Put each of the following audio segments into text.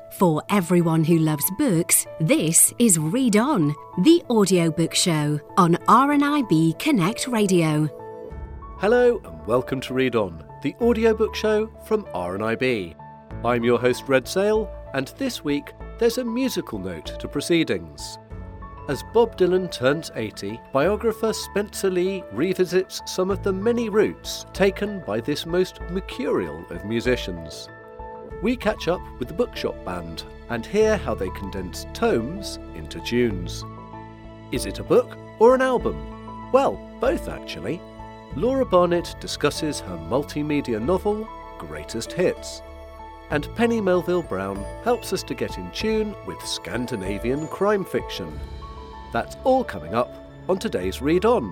For everyone who loves books, this is Read On, the audiobook show on RNIB Connect Radio. Hello and welcome to Read On, the audiobook show from RNIB. I'm your host Red Sail, and this week there's a musical note to proceedings. As Bob Dylan turns 80, biographer Spencer Lee revisits some of the many routes taken by this most mercurial of musicians. We catch up with the Bookshop Band and hear how they condense tomes into tunes. Is it a book or an album? Well, both actually. Laura Barnett discusses her multimedia novel, Greatest Hits. And Penny Melville Brown helps us to get in tune with Scandinavian crime fiction. That's all coming up on today's Read On.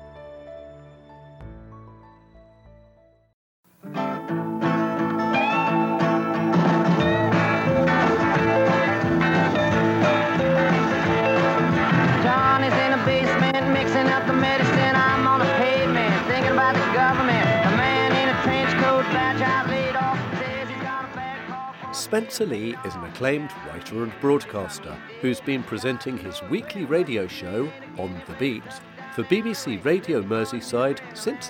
Spencer Lee is an acclaimed writer and broadcaster who's been presenting his weekly radio show, On the Beat, for BBC Radio Merseyside since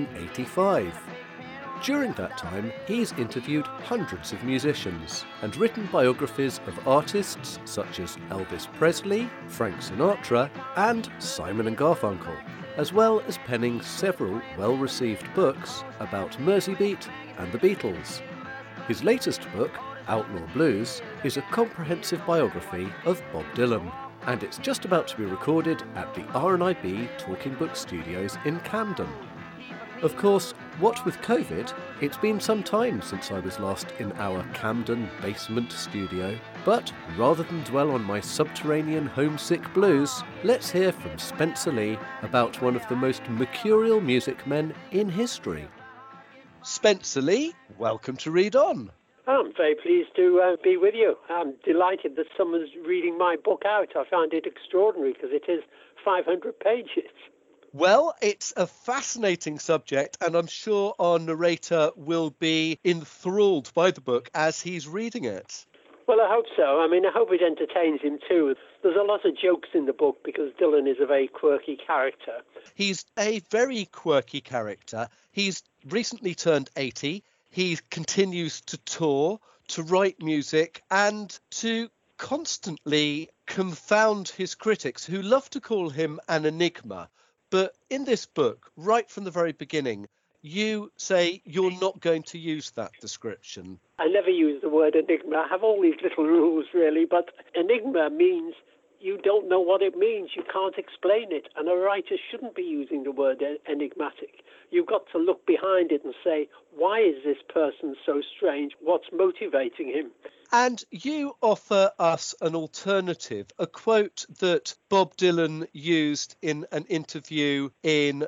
1985. During that time, he's interviewed hundreds of musicians and written biographies of artists such as Elvis Presley, Frank Sinatra, and Simon and Garfunkel, as well as penning several well-received books about Merseybeat and the Beatles. His latest book, Outlaw Blues, is a comprehensive biography of Bob Dylan, and it's just about to be recorded at the RNIB Talking Book Studios in Camden. Of course, what with COVID, it's been some time since I was last in our Camden basement studio, but rather than dwell on my subterranean homesick blues, let's hear from Spencer Lee about one of the most mercurial music men in history. Spencer Lee, welcome to Read On. I'm very pleased to be with you. I'm delighted that someone's reading my book out. I find it extraordinary because it is 500 pages. Well, it's a fascinating subject, and I'm sure our narrator will be enthralled by the book as he's reading it. Well, I hope so. I hope it entertains him too. There's a lot of jokes in the book because Dylan is a very quirky character. He's a very quirky character. He's recently turned 80. He continues to tour, to write music, and to constantly confound his critics, who love to call him an enigma. But in this book, right from the very beginning, you say you're not going to use that description. I never use the word enigma. I have all these little rules, really, but enigma means you don't know what it means. You can't explain it. And a writer shouldn't be using the word enigmatic. You've got to look behind it and say, why is this person so strange? What's motivating him? And you offer us an alternative, a quote that Bob Dylan used in an interview in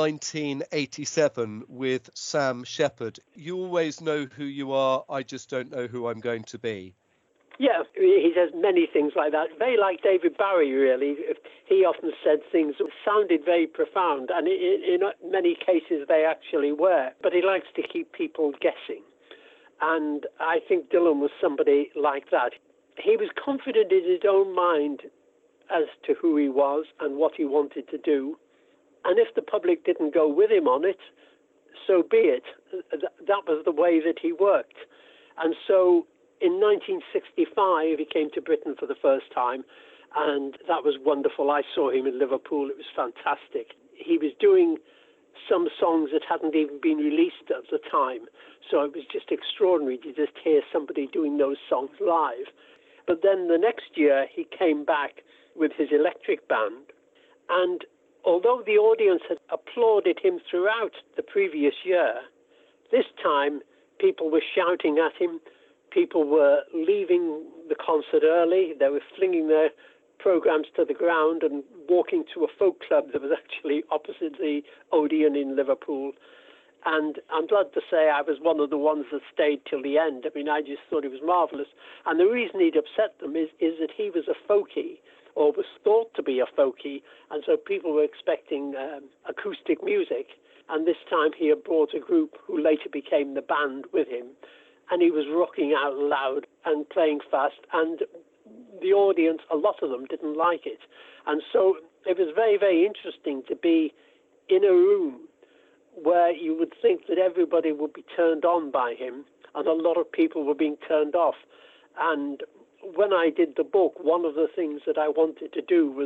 1987 with Sam Shepard. You always know who you are, I just don't know who I'm going to be. Yeah, he says many things like that. Very like David Bowie, really. He often said things that sounded very profound, and in many cases they actually were. But he likes to keep people guessing. And I think Dylan was somebody like that. He was confident in his own mind as to who he was and what he wanted to do. And if the public didn't go with him on it, so be it. That was the way that he worked. And so in 1965, he came to Britain for the first time, and that was wonderful. I saw him in Liverpool. It was fantastic. He was doing some songs that hadn't even been released at the time, so it was just extraordinary to just hear somebody doing those songs live. But then the next year, he came back with his electric band, and although the audience had applauded him throughout the previous year, this time people were shouting at him. People were leaving the concert early. They were flinging their programs to the ground and walking to a folk club that was actually opposite the Odeon in Liverpool. And I'm glad to say I was one of the ones that stayed till the end. I just thought it was marvellous. And the reason he'd upset them is that he was a folkie, or was thought to be a folkie, and so people were expecting acoustic music. And this time he had brought a group who later became the band with him. and he was rocking out loud and playing fast, and the audience, a lot of them, didn't like it. And so it was very, very interesting to be in a room where you would think that everybody would be turned on by him, and a lot of people were being turned off. And when I did the book, one of the things that I wanted to do was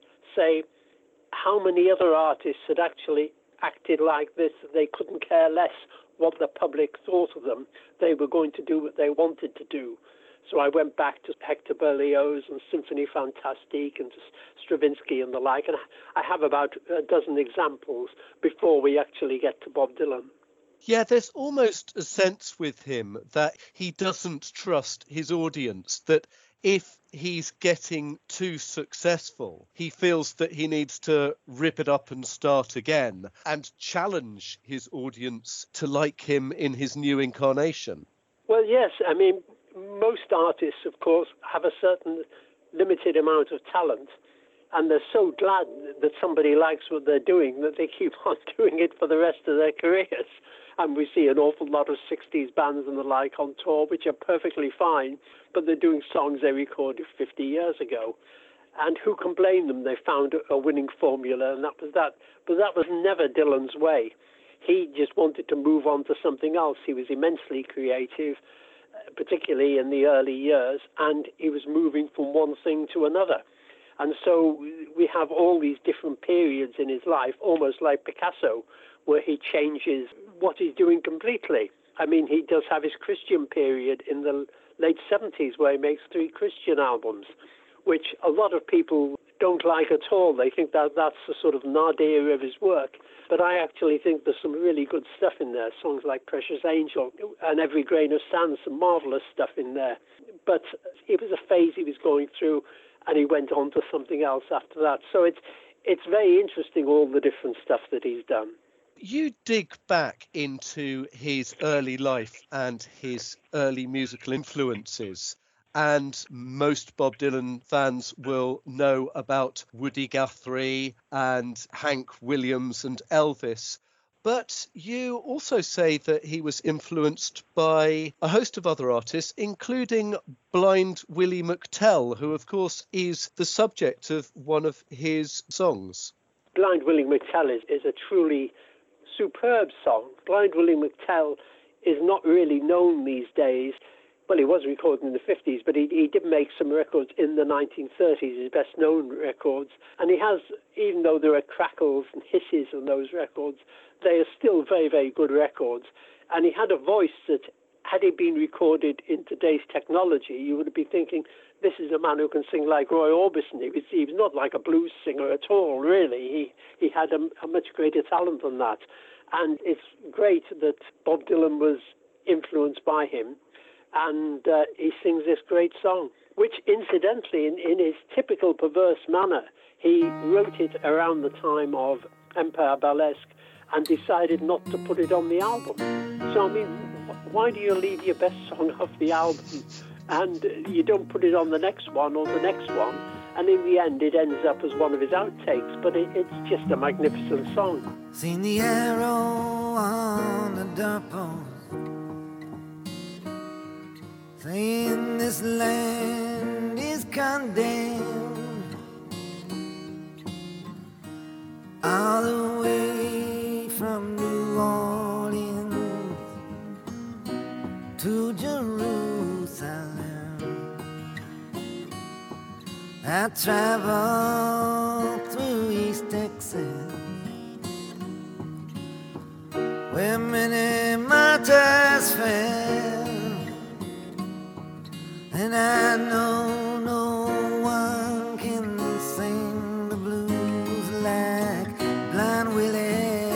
say how many other artists had actually acted like this, that they couldn't care less what the public thought of them. They were going to do what they wanted to do. So I went back to Hector Berlioz and Symphonie Fantastique and Stravinsky and the like, and I have about a dozen examples before we actually get to Bob Dylan. Yeah, there's almost a sense with him that he doesn't trust his audience, that if he's getting too successful, he feels that he needs to rip it up and start again and challenge his audience to like him in his new incarnation. Well, yes, I mean, most artists, of course, have a certain limited amount of talent, and they're so glad that somebody likes what they're doing that they keep on doing it for the rest of their careers. And we see an awful lot of 60s bands and the like on tour, which are perfectly fine, but they're doing songs they recorded 50 years ago. And who can blame them? They found a winning formula, and that was that. But that was never Dylan's way. He just wanted to move on to something else. He was immensely creative, particularly in the early years, and he was moving from one thing to another. And so we have all these different periods in his life, almost like Picasso, where he changes what he's doing completely. I mean, he does have his Christian period in the late 70s where he makes 3 Christian albums, which a lot of people don't like at all. They think that that's the sort of nadir of his work. But I actually think there's some really good stuff in there, songs like Precious Angel and Every Grain of Sand, some marvelous stuff in there. But it was a phase he was going through, and he went on to something else after that. So it's very interesting, all the different stuff that he's done. You dig back into his early life and his early musical influences, and most Bob Dylan fans will know about Woody Guthrie and Hank Williams and Elvis. But you also say that he was influenced by a host of other artists, including Blind Willie McTell, who, of course, is the subject of one of his songs. Blind Willie McTell is a truly superb song. Blind Willie McTell is not really known these days. Well, he was recorded in the 50s, but he did make some records in the 1930s, his best-known records. And he has, even though there are crackles and hisses on those records, they are still very, very good records. And he had a voice that, had he been recorded in today's technology, you would be thinking, this is a man who can sing like Roy Orbison. He was not like a blues singer at all, really. He had a much greater talent than that. And it's great that Bob Dylan was influenced by him, and he sings this great song, which incidentally, in his typical perverse manner, he wrote it around the time of Empire Burlesque and decided not to put it on the album. So, I mean, why do you leave your best song off the album and you don't put it on the next one or the next one? And in the end, it ends up as one of his outtakes, but it's just a magnificent song. Seen the arrow on the doorpost, saying this land is condemned, all the way from New Orleans to Jerusalem. I traveled through East Texas, where many martyrs fell, and I know no one can sing the blues like Blind Willie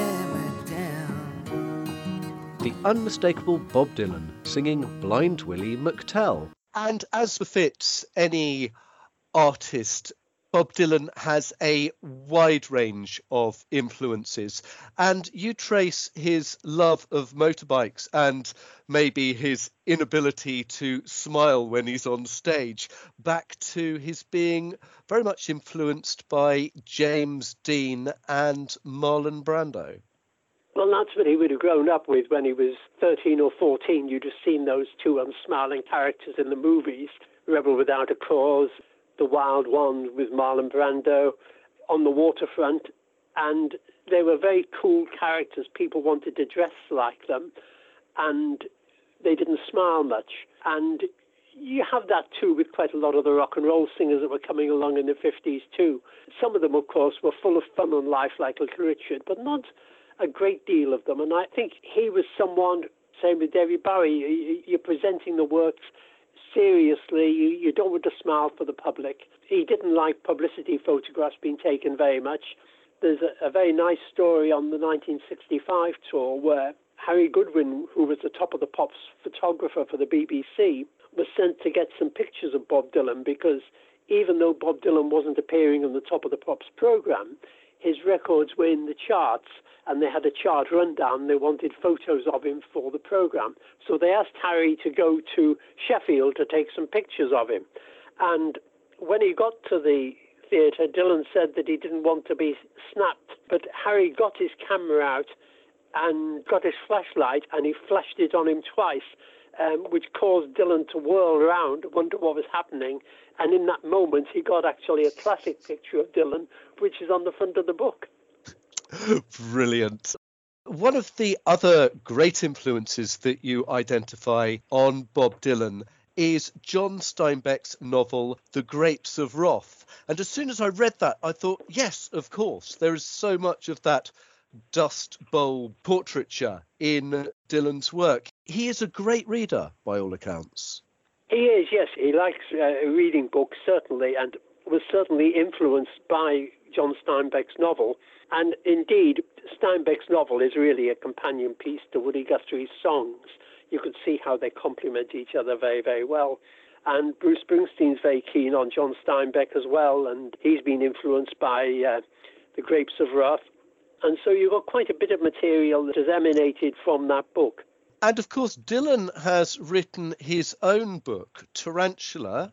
McTell. The unmistakable Bob Dylan singing Blind Willie McTell. And as befits any artist, Bob Dylan has a wide range of influences, and you trace his love of motorbikes and maybe his inability to smile when he's on stage back to his being very much influenced by James Dean and Marlon Brando. Well, that's what he would have grown up with when he was 13 or 14. You'd have seen those two unsmiling characters in the movies, Rebel Without a Cause, The Wild One with Marlon Brando, On the Waterfront, and they were very cool characters. People wanted to dress like them, and they didn't smile much. And you have that too with quite a lot of the rock and roll singers that were coming along in the 50s too. Some of them, of course, were full of fun and life like Little Richard, but not a great deal of them. And I think he was someone, same with David Bowie, you're presenting the works seriously. You don't want to smile for the public. He didn't like publicity photographs being taken very much. There's a very nice story on the 1965 tour where Harry Goodwin, who was the Top of the Pops photographer for the BBC, was sent to get some pictures of Bob Dylan because even though Bob Dylan wasn't appearing on the Top of the Pops program, his records were in the charts and they had a chart rundown. They wanted photos of him for the program. So they asked Harry to go to Sheffield to take some pictures of him. And when he got to the theatre, Dylan said that he didn't want to be snapped. But Harry got his camera out and got his flashlight and he flashed it on him twice, which caused Dylan to whirl around, wonder what was happening. And in that moment, he got actually a classic picture of Dylan, which is on the front of the book. Brilliant. One of the other great influences that you identify on Bob Dylan is John Steinbeck's novel, The Grapes of Wrath. And as soon as I read that, I thought, yes, of course, there is so much of that Dust Bowl portraiture in Dylan's work. He is a great reader, by all accounts. He is, yes. He likes reading books, certainly, and was certainly influenced by John Steinbeck's novel. And indeed, Steinbeck's novel is really a companion piece to Woody Guthrie's songs. You could see how they complement each other very, very well. And Bruce Springsteen's very keen on John Steinbeck as well, and he's been influenced by The Grapes of Wrath. And so you've got quite a bit of material that has emanated from that book. And of course, Dylan has written his own book, Tarantula,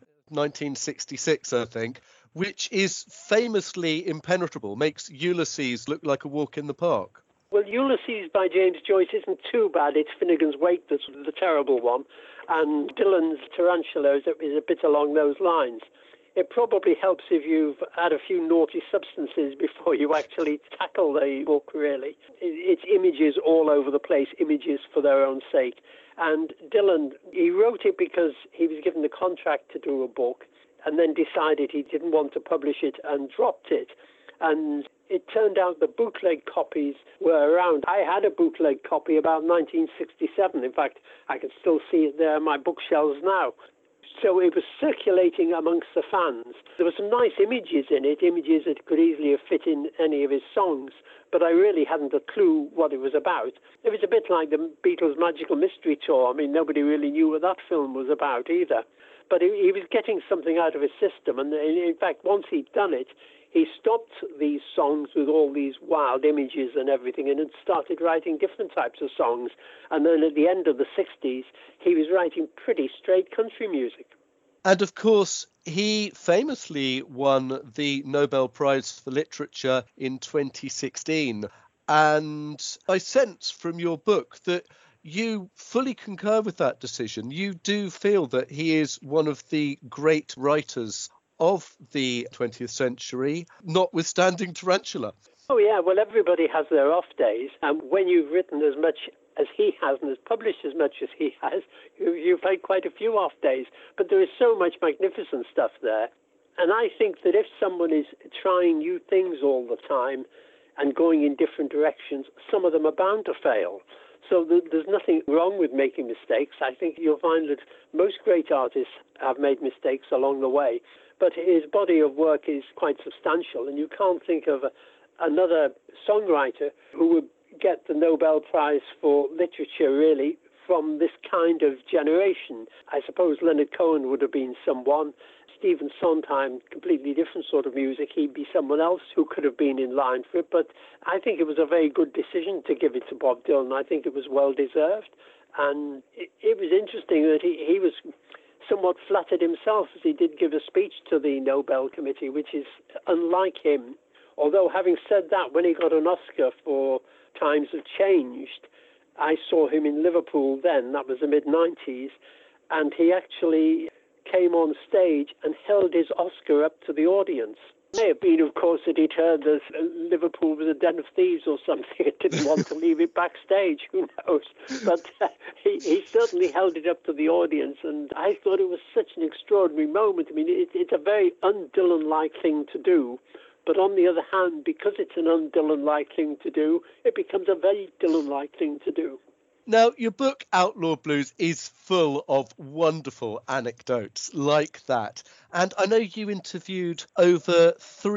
1966, I think, which is famously impenetrable, makes Ulysses look like a walk in the park. Well, Ulysses by James Joyce isn't too bad. It's Finnegan's Wake that's the terrible one. And Dylan's Tarantula is a bit along those lines. It probably helps if you've had a few naughty substances before you actually tackle the book, really. It's images all over the place, images for their own sake. And Dylan, he wrote it because he was given the contract to do a book and then decided he didn't want to publish it and dropped it. And it turned out the bootleg copies were around. I had a bootleg copy about 1967. In fact, I can still see it there on my bookshelves now. So it was circulating amongst the fans. There were some nice images in it, images that could easily have fit in any of his songs, but I really hadn't a clue what it was about. It was a bit like the Beatles' Magical Mystery Tour. I mean, nobody really knew what that film was about either. But he was getting something out of his system, and in fact, once he'd done it, he stopped these songs with all these wild images and everything and started writing different types of songs. And then at the end of the 60s, he was writing pretty straight country music. And of course, he famously won the Nobel Prize for Literature in 2016. And I sense from your book that you fully concur with that decision. You do feel that he is one of the great writers of the 20th century, notwithstanding Tarantula. Oh, yeah. Well, everybody has their off days. And when you've written as much as he has and has published as much as he has, you've had quite a few off days. But there is so much magnificent stuff there. And I think that if someone is trying new things all the time and going in different directions, some of them are bound to fail. So there's nothing wrong with making mistakes. I think you'll find that most great artists have made mistakes along the way. But his body of work is quite substantial, and you can't think of another songwriter who would get the Nobel Prize for Literature, really, from this kind of generation. I suppose Leonard Cohen would have been someone. Stephen Sondheim, completely different sort of music. He'd be someone else who could have been in line for it. But I think it was a very good decision to give it to Bob Dylan. I think it was well-deserved. And it was interesting that he was somewhat flattered himself, as he did give a speech to the Nobel Committee, which is unlike him. Although, having said that, when he got an Oscar for times have changed. I saw him in Liverpool then, that was the mid-90s, and he actually came on stage and held his Oscar up to the audience. It may have been, of course, that he'd heard that Liverpool was a den of thieves or something and didn't want to leave it backstage, who knows. But he certainly held it up to the audience, and I thought it was such an extraordinary moment. I mean, it's a very un-Dylan-like thing to do. But on the other hand, because it's an un-Dylan-like thing to do, it becomes a very Dylan-like thing to do. Now, your book, Outlaw Blues, is full of wonderful anecdotes like that. And I know you interviewed over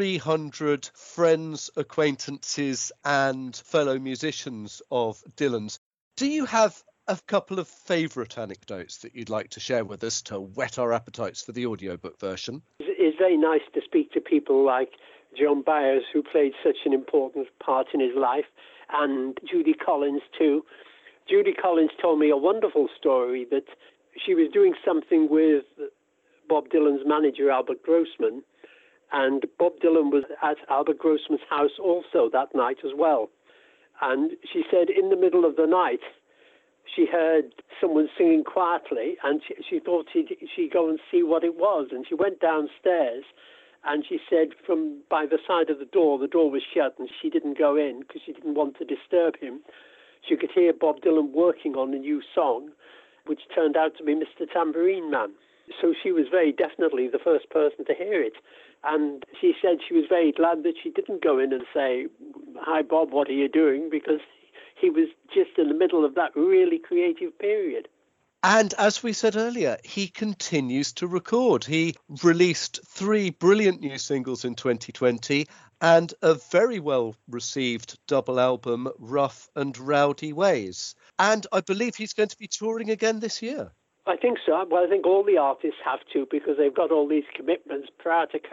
300 friends, acquaintances and fellow musicians of Dylan's. Do you have a couple of favourite anecdotes that you'd like to share with us to whet our appetites for the audiobook version? It's very nice to speak to people like John Byers, who played such an important part in his life, and Judy Collins too. Judy Collins told me a wonderful story that she was doing something with Bob Dylan's manager, Albert Grossman, and Bob Dylan was at Albert Grossman's house also that night as well. And she said in the middle of the night, she heard someone singing quietly, and she thought she'd go and see what it was. And she went downstairs, and she said from by the side of the door was shut, and she didn't go in because she didn't want to disturb him. She could hear Bob Dylan working on a new song, which turned out to be Mr. Tambourine Man. So she was very definitely the first person to hear it. And she said she was very glad that she didn't go in and say, "Hi, Bob, what are you doing?" because he was just in the middle of that really creative period. And as we said earlier, he continues to record. He released 3 brilliant new singles in 2020 and a very well received double album, Rough and Rowdy Ways. And I believe he's going to be touring again this year. I think so. Well, I think all the artists have to because they've got all these commitments prior to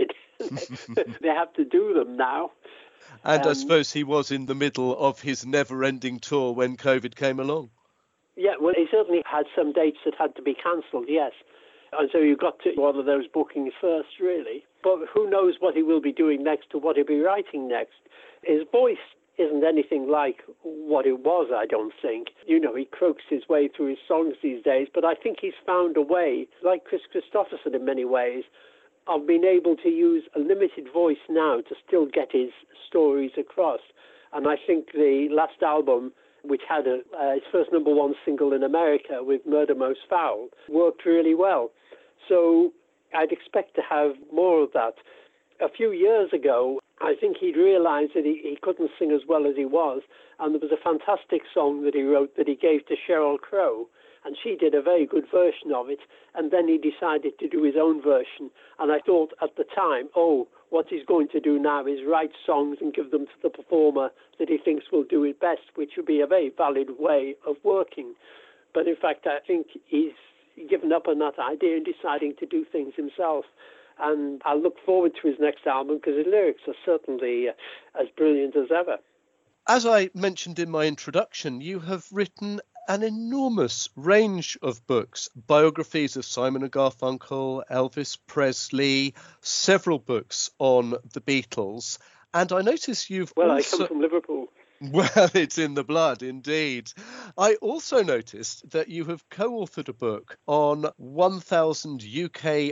COVID. They have to do them now. And I suppose he was in the middle of his never-ending tour when COVID came along. Yeah, well, he certainly had some dates that had to be cancelled, yes. And so you got to one of those bookings first, really. But who knows what he will be doing next or what he'll be writing next. His voice isn't anything like what it was, I don't think. You know, he croaks his way through his songs these days, but I think he's found a way, like Chris Christopherson in many ways, of being able to use a limited voice now to still get his stories across. And I think the last album, which had his first #1 single in America with Murder Most Foul, worked really well. So I'd expect to have more of that. A few years ago, I think he'd realised that he couldn't sing as well as he was, and there was a fantastic song that he wrote that he gave to Sheryl Crow, and she did a very good version of it, and then he decided to do his own version. And I thought at the time, what he's going to do now is write songs and give them to the performer that he thinks will do it best, which would be a very valid way of working. But in fact, I think he's given up on that idea and deciding to do things himself. And I look forward to his next album because his lyrics are certainly as brilliant as ever. As I mentioned in my introduction, you have written an enormous range of books, biographies of Simon and Garfunkel, Elvis Presley, several books on the Beatles. And I notice you've I come from Liverpool. Well, it's in the blood, indeed. I also noticed that you have co-authored a book on 1,000 UK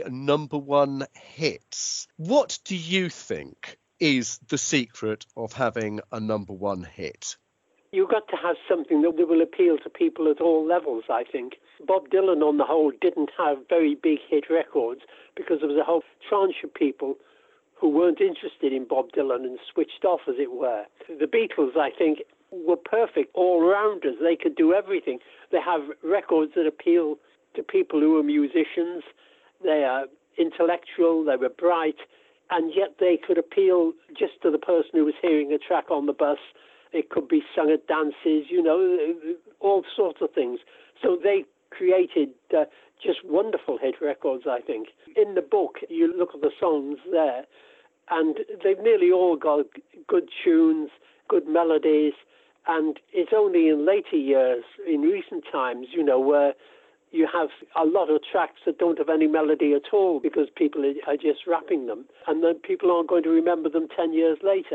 #1 hits. What do you think is the secret of having a #1 hit? You've got to have something that will appeal to people at all levels, I think. Bob Dylan, on the whole, didn't have very big hit records because there was a whole tranche of people who weren't interested in Bob Dylan and switched off, as it were. The Beatles, I think, were perfect all-rounders. They could do everything. They have records that appeal to people who are musicians. They are intellectual, they were bright, and yet they could appeal just to the person who was hearing a track on the bus. It could be sung at dances, all sorts of things. So they created just wonderful hit records, I think. In the book, you look at the songs there, and they've nearly all got good tunes, good melodies, and it's only in later years, in recent times, where you have a lot of tracks that don't have any melody at all because people are just rapping them, and then people aren't going to remember them 10 years later.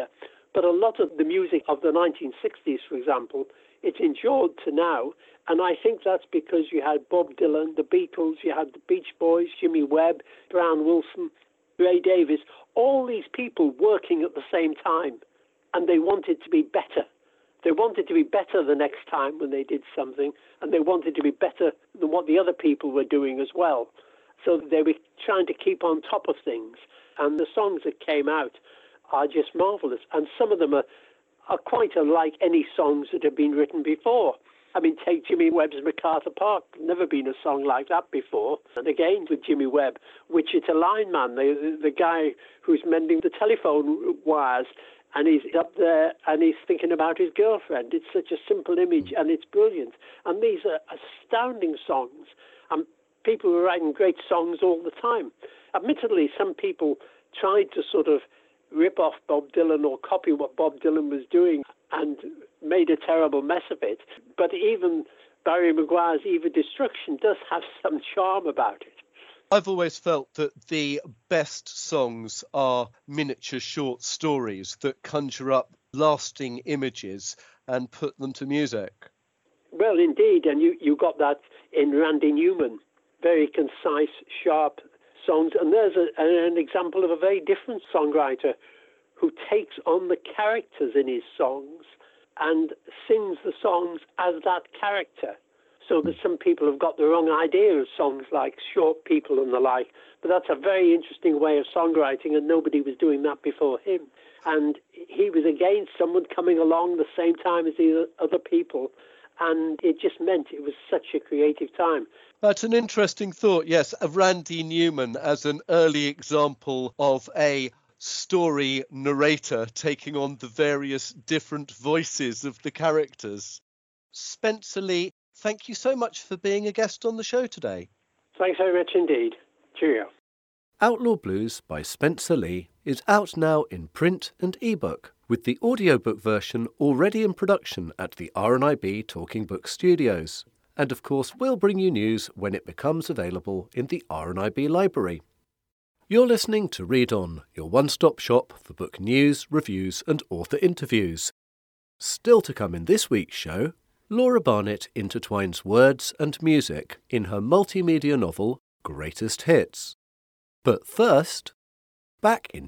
But a lot of the music of the 1960s, for example, it's endured to now. And I think that's because you had Bob Dylan, the Beatles, you had the Beach Boys, Jimmy Webb, Brown Wilson, Ray Davies, all these people working at the same time. And they wanted to be better. They wanted to be better the next time when they did something, and they wanted to be better than what the other people were doing as well. So they were trying to keep on top of things. And the songs that came out are just marvellous. And some of them are quite unlike any songs that have been written before. I mean, take Jimmy Webb's MacArthur Park. Never been a song like that before. And again, with Jimmy Webb, Wichita Lineman, the guy who's mending the telephone wires, and he's up there and he's thinking about his girlfriend. It's such a simple image and it's brilliant. And these are astounding songs. And people were writing great songs all the time. Admittedly, some people tried to sort of rip off Bob Dylan or copy what Bob Dylan was doing and made a terrible mess of it. But even Barry Maguire's Eve of Destruction does have some charm about it. I've always felt that the best songs are miniature short stories that conjure up lasting images and put them to music. Well, indeed, and you got that in Randy Newman. Very concise, sharp songs. And there's an example of a very different songwriter who takes on the characters in his songs and sings the songs as that character. So that some people have got the wrong idea of songs like Short People and the like. But that's a very interesting way of songwriting, and nobody was doing that before him. And he was against someone coming along the same time as the other people, and it just meant it was such a creative time. That's an interesting thought, yes, of Randy Newman as an early example of a story narrator taking on the various different voices of the characters. Spencer Lee, thank you so much for being a guest on the show today. Thanks very much indeed. Cheerio. Outlaw Blues by Spencer Lee is out now in print and ebook, with the audiobook version already in production at the RNIB Talking Book Studios. And of course, we'll bring you news when it becomes available in the RNIB library. You're listening to Read On, your one-stop shop for book news, reviews and author interviews. Still to come in this week's show, Laura Barnett intertwines words and music in her multimedia novel Greatest Hits. But first, back in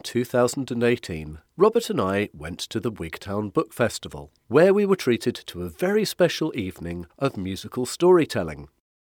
2018, Robert and I went to the Wigtown Book Festival, where we were treated to a very special evening of musical storytelling.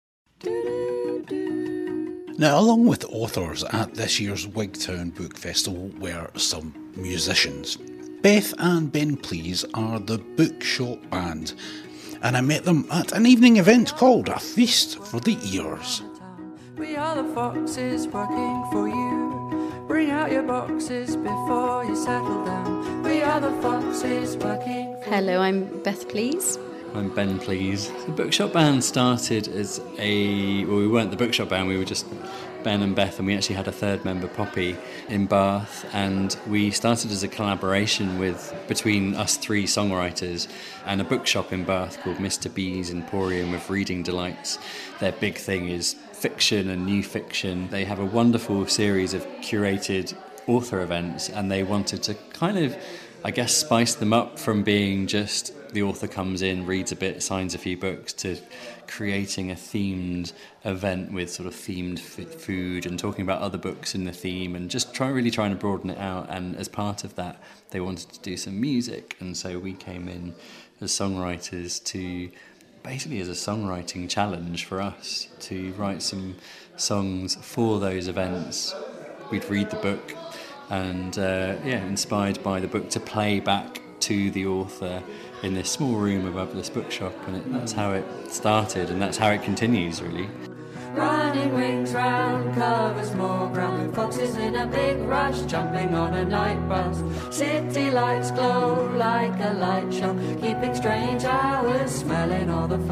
Now, along with authors at this year's Wigtown Book Festival were some musicians. Beth and Ben Please are the Bookshop Band, and I met them at an evening event called A Feast for the Ears. We are the foxes working for you. Bring out your boxes before you settle down. We are the foxes working for Hello, I'm Beth Please. I'm Ben Please. The Bookshop Band started as we weren't the Bookshop Band, we were just Ben and Beth, and we actually had a third member, Poppy, in Bath, and we started as a collaboration between us three songwriters and a bookshop in Bath called Mr. B's Emporium with Reading Delights. Their big thing is fiction and new fiction. They have a wonderful series of curated author events, and they wanted to kind of, I guess, spice them up from being just the author comes in, reads a bit, signs a few books, to creating a themed event with sort of themed food and talking about other books in the theme, and just really trying to broaden it out. And as part of that, they wanted to do some music, and so we came in as songwriters to basically as a songwriting challenge for us to write some songs for those events. We'd read the book and inspired by the book, to play back to the author in this small room above this bookshop, and that's how it started, and that's how it continues, really. running rings round covers more ground with foxes in a big rush, jumping on a night bus. City lights glow like a light show, keeping strange hours, smelling all the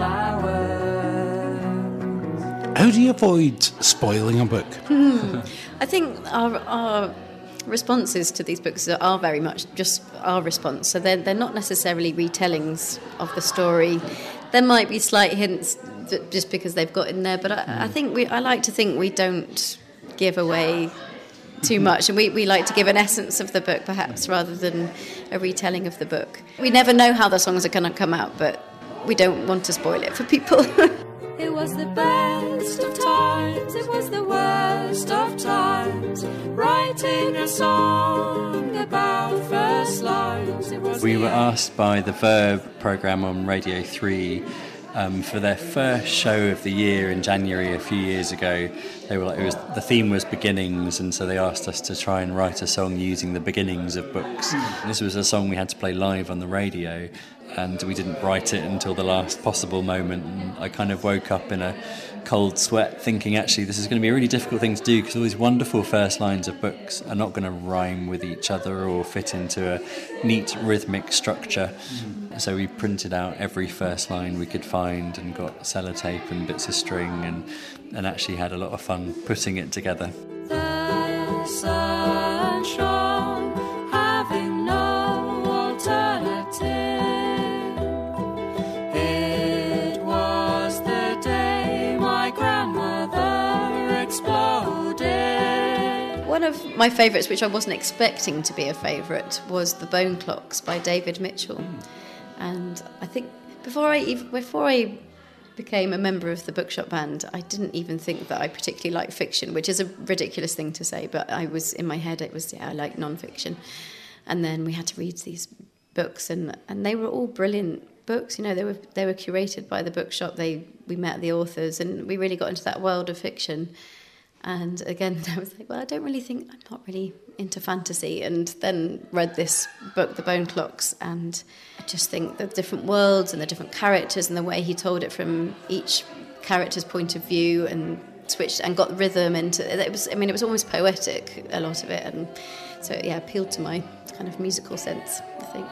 flowers. How do you avoid spoiling a book? I think our responses to these books are very much just our response. So they're not necessarily retellings of the story. There might be slight hints just because they've got in there, but I think I like to think we don't give away too much, and we like to give an essence of the book perhaps rather than a retelling of the book. We never know how the songs are going to come out, but we don't want to spoil it for people. It was the best of times, it was the worst of times, writing a song about first lines. We were asked by the Verve programme on Radio 3 for their first show of the year in January a few years ago. They were like, the theme was beginnings, and so they asked us to try and write a song using the beginnings of books. And this was a song we had to play live on the radio, and we didn't write it until the last possible moment. And I kind of woke up in a cold sweat thinking, actually, this is going to be a really difficult thing to do because all these wonderful first lines of books are not going to rhyme with each other or fit into a neat rhythmic structure. So we printed out every first line we could find and got sellotape and bits of string and actually had a lot of fun putting it together. The sun shone, having no alternative. It was the day my grandmother exploded. One of my favourites, which I wasn't expecting to be a favourite, was The Bone Clocks by David Mitchell. And I think before I became a member of the Bookshop Band, I didn't even think that I particularly liked fiction, which is a ridiculous thing to say, but I was, in my head, it was, I like non-fiction. And then we had to read these books, and they were all brilliant books. You know, they were curated by the bookshop. We met the authors, and we really got into that world of fiction. And again, I was like, well, I'm not really into fantasy. And then read this book, The Bone Clocks, and I just think the different worlds and the different characters and the way he told it from each character's point of view and switched and got rhythm into it. It was almost poetic, a lot of it. And so, yeah, appealed to my kind of musical sense, I think.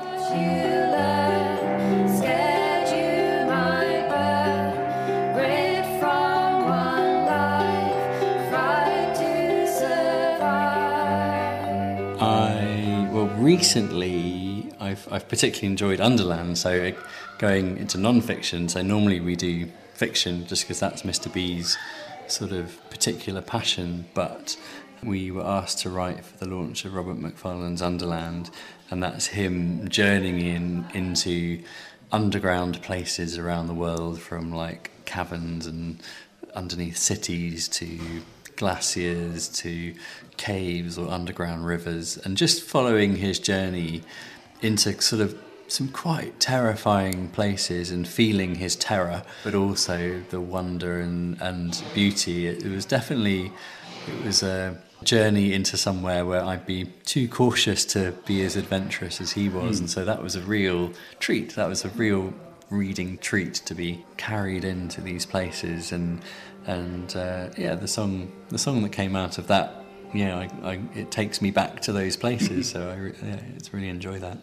Recently, I've particularly enjoyed Underland, so going into non-fiction. So normally we do fiction just because that's Mr. B's sort of particular passion, but we were asked to write for the launch of Robert Macfarlane's Underland, and that's him journeying into underground places around the world, from like caverns and underneath cities to glaciers to caves or underground rivers, and just following his journey into sort of some quite terrifying places and feeling his terror, but also the wonder and beauty. It was a journey into somewhere where I'd be too cautious to be as adventurous as he was, and so that was a real treat. That was a real reading treat to be carried into these places, and the song that came out of that, it takes me back to those places. So it's really enjoy that.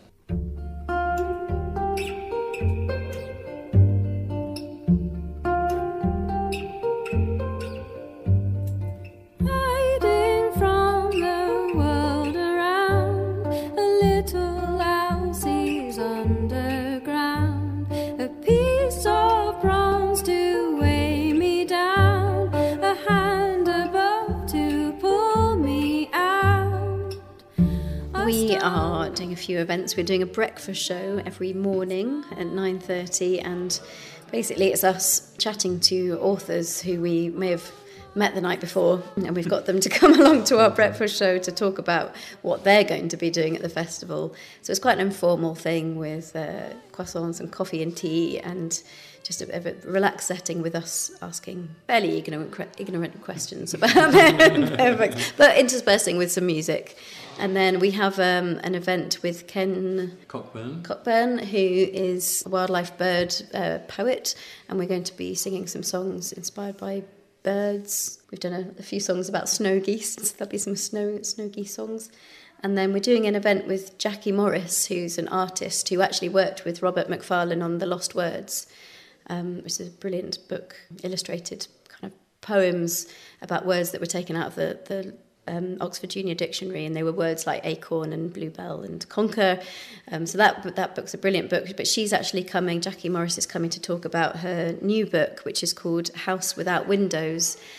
Few events. We're doing a breakfast show every morning at 9:30, and basically it's us chatting to authors who we may have met the night before, and we've got them to come along to our breakfast show to talk about what they're going to be doing at the festival. So it's quite an informal thing with croissants and coffee and tea, and just a relaxed setting with us asking fairly ignorant questions about their books, but interspersing with some music. And then we have an event with Ken Cockburn, who is a wildlife bird poet, and we're going to be singing some songs inspired by birds. We've done a few songs about snow geese, so there'll be some snow geese songs. And then we're doing an event with Jackie Morris, who's an artist who actually worked with Robert Macfarlane on The Lost Words, which is a brilliant book, illustrated kind of poems about words that were taken out of the Oxford Junior Dictionary, and they were words like acorn and bluebell and conquer. So that book's a brilliant book. But she's actually coming, Jackie Morris is coming to talk about her new book, which is called House Without Windows.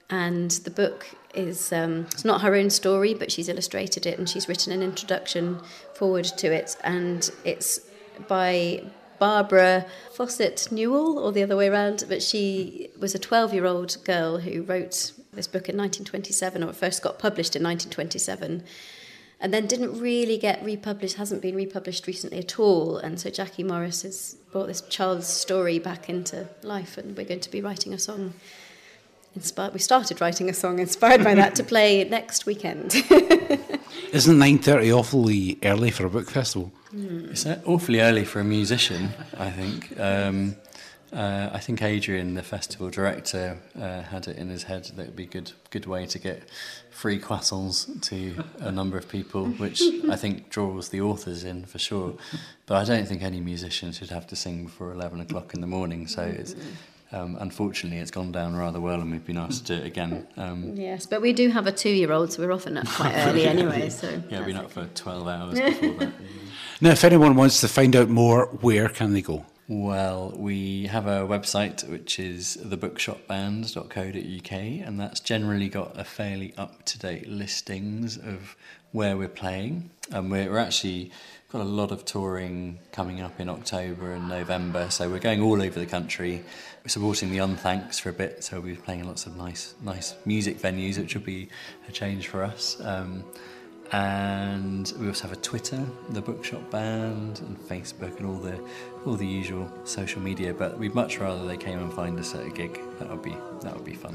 And the book is it's not her own story, but she's illustrated it and she's written an introduction forward to it. And it's by Barbara Fawcett Newell, or the other way around, but she was a 12-year-old girl who wrote this book in 1927, or it first got published in 1927, and then didn't really get republished, hasn't been republished recently at all. And so Jackie Morris has brought this child's story back into life, and we're going to be writing a song we started writing a song inspired by that to play next weekend. Isn't 9:30 awfully early for a book festival? It's awfully early for a musician, I think. I think Adrian, the festival director, had it in his head that it would be a good way to get free croissants to a number of people, which I think draws the authors in for sure. But I don't think any musician should have to sing before 11 o'clock in the morning, so it's... unfortunately, it's gone down rather well, and we've been asked to do it again. Yes, but we do have a 2-year-old, so we're often up quite early anyway. So yeah, we've been up for 12 hours before that. Now, if anyone wants to find out more, where can they go? Well, we have a website which is thebookshopband.co.uk, and that's generally got a fairly up-to-date listings of where we're playing. And we're actually got a lot of touring coming up in October and November, so we're going all over the country. We're supporting the Unthanks for a bit, so we'll be playing lots of nice music venues, which will be a change for us. And we also have a Twitter, the Bookshop Band, and Facebook, and all the usual social media. But we'd much rather they came and find us at a gig. That would be fun.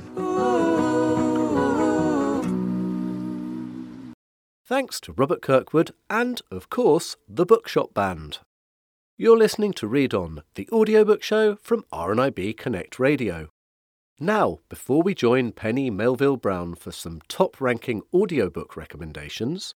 Thanks to Robert Kirkwood and, of course, the Bookshop Band. You're listening to Read On, the audiobook show from RNIB Connect Radio. Now, before we join Penny Melville Brown for some top-ranking audiobook recommendations...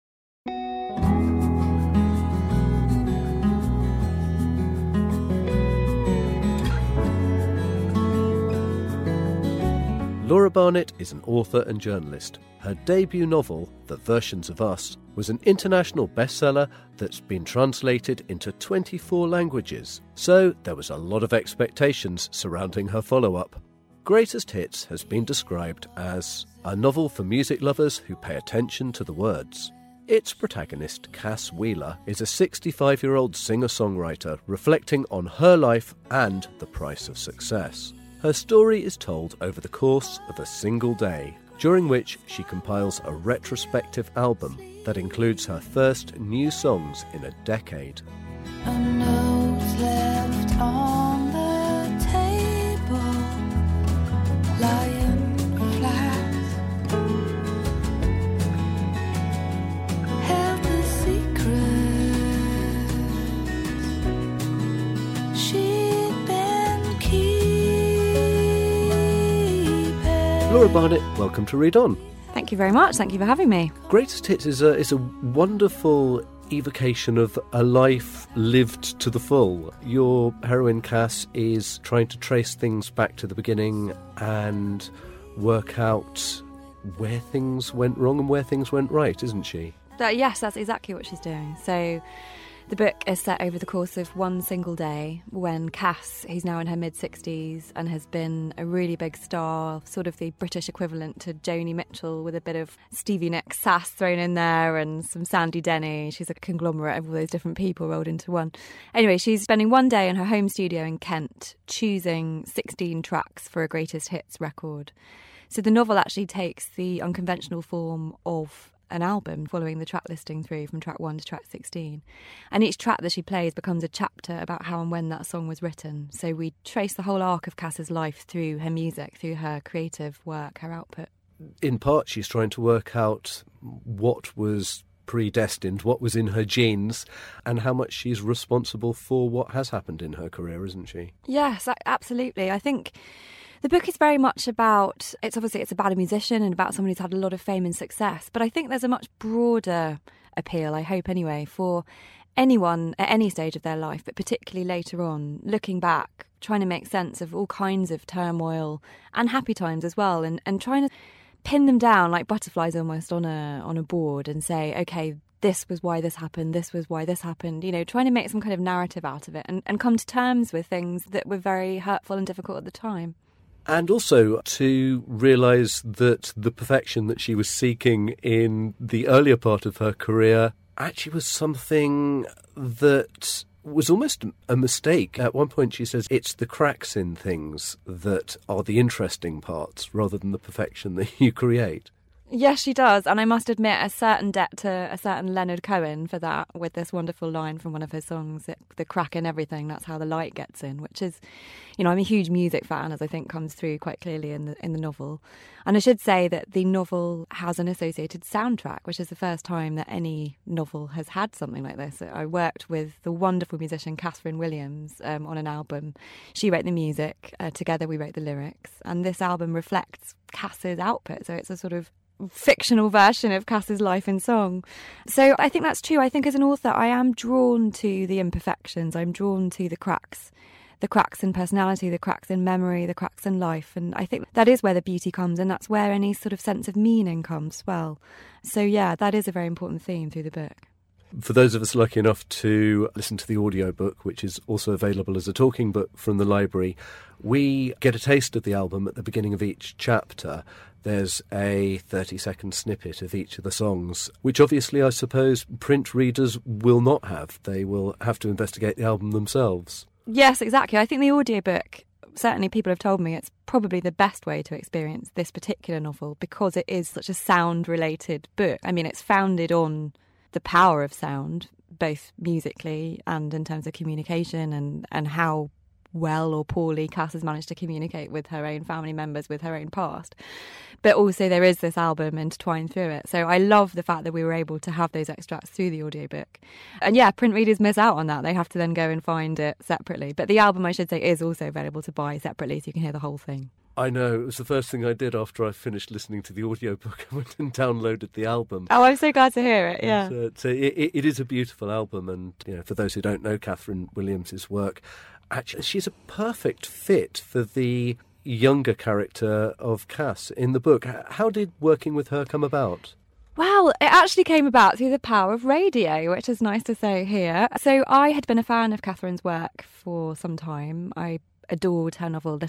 Laura Barnett is an author and journalist. Her debut novel, The Versions of Us, was an international bestseller that's been translated into 24 languages, so there was a lot of expectations surrounding her follow-up. Greatest Hits has been described as a novel for music lovers who pay attention to the words. Its protagonist, Cass Wheeler, is a 65-year-old singer-songwriter reflecting on her life and the price of success. Her story is told over the course of a single day, during which she compiles a retrospective album that includes her first new songs in a decade. A note left on the table, lying flat, held the secret she'd been keeping. Laura Barnett, welcome to Read On. Thank you very much. Thank you for having me. Greatest Hits is a wonderful evocation of a life lived to the full. Your heroine Cass is trying to trace things back to the beginning and work out where things went wrong and where things went right, isn't she? Yes, that's exactly what she's doing. So the book is set over the course of one single day when Cass, who's now in her mid-60s and has been a really big star, sort of the British equivalent to Joni Mitchell with a bit of Stevie Nicks sass thrown in there and some Sandy Denny. She's a conglomerate of all those different people rolled into one. Anyway, she's spending one day in her home studio in Kent choosing 16 tracks for a greatest hits record. So the novel actually takes the unconventional form of an album, following the track listing through from track 1 to track 16. And each track that she plays becomes a chapter about how and when that song was written. So we trace the whole arc of Cass's life through her music, through her creative work, her output. In part, she's trying to work out what was predestined, what was in her genes, and how much she's responsible for what has happened in her career, isn't she? Yes, absolutely. I think the book is very much about, it's about a musician and about someone who's had a lot of fame and success, but I think there's a much broader appeal, I hope anyway, for anyone at any stage of their life, but particularly later on, looking back, trying to make sense of all kinds of turmoil and happy times as well, and trying to pin them down like butterflies almost on a board and say, okay, this was why this happened, this was why this happened, trying to make some kind of narrative out of it and come to terms with things that were very hurtful and difficult at the time. And also to realise that the perfection that she was seeking in the earlier part of her career actually was something that was almost a mistake. At one point she says it's the cracks in things that are the interesting parts rather than the perfection that you create. Yes, she does. And I must admit a certain debt to a certain Leonard Cohen for that, with this wonderful line from one of his songs, the crack in everything, that's how the light gets in, which is, you know, I'm a huge music fan, as I think comes through quite clearly in the novel. And I should say that the novel has an associated soundtrack, which is the first time that any novel has had something like this. I worked with the wonderful musician Catherine Williams on an album. She wrote the music, together we wrote the lyrics, and this album reflects Cass's output, so it's a sort of fictional version of Cass's life in song. So I think that's true. I think as an author I am drawn to the imperfections, I'm drawn to the cracks in personality, the cracks in memory, the cracks in life, and I think that is where the beauty comes, and that's where any sort of sense of meaning comes as well. So yeah, that is a very important theme through the book. For those of us lucky enough to listen to the audiobook, which is also available as a talking book from the library, we get a taste of the album at the beginning of each chapter. There's a 30-second snippet of each of the songs, which obviously I suppose print readers will not have. They will have to investigate the album themselves. Yes, exactly. I think the audiobook, certainly people have told me, it's probably the best way to experience this particular novel because it is such a sound-related book. I mean, it's founded on the power of sound, both musically and in terms of communication and how well or poorly Cass has managed to communicate with her own family members, with her own past. But also there is this album intertwined through it. So I love the fact that we were able to have those extracts through the audiobook. And yeah, print readers miss out on that. They have to then go and find it separately. But the album, I should say, is also available to buy separately, so you can hear the whole thing. I know, it was the first thing I did after I finished listening to the audiobook. I went and downloaded the album. Oh, I'm so glad to hear it, yeah. So it is a beautiful album, and you know, for those who don't know Catherine Williams's work, actually she's a perfect fit for the younger character of Cass in the book. How did working with her come about? Well, it actually came about through the power of radio, which is nice to say here. So I had been a fan of Catherine's work for some time. I adored her novel,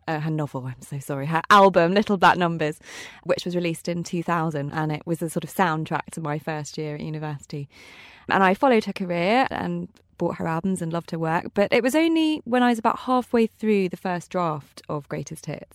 her album, Little Black Numbers, which was released in 2000, and it was a sort of soundtrack to my first year at university. And I followed her career and bought her albums and loved her work, but it was only when I was about halfway through the first draft of Greatest Hits,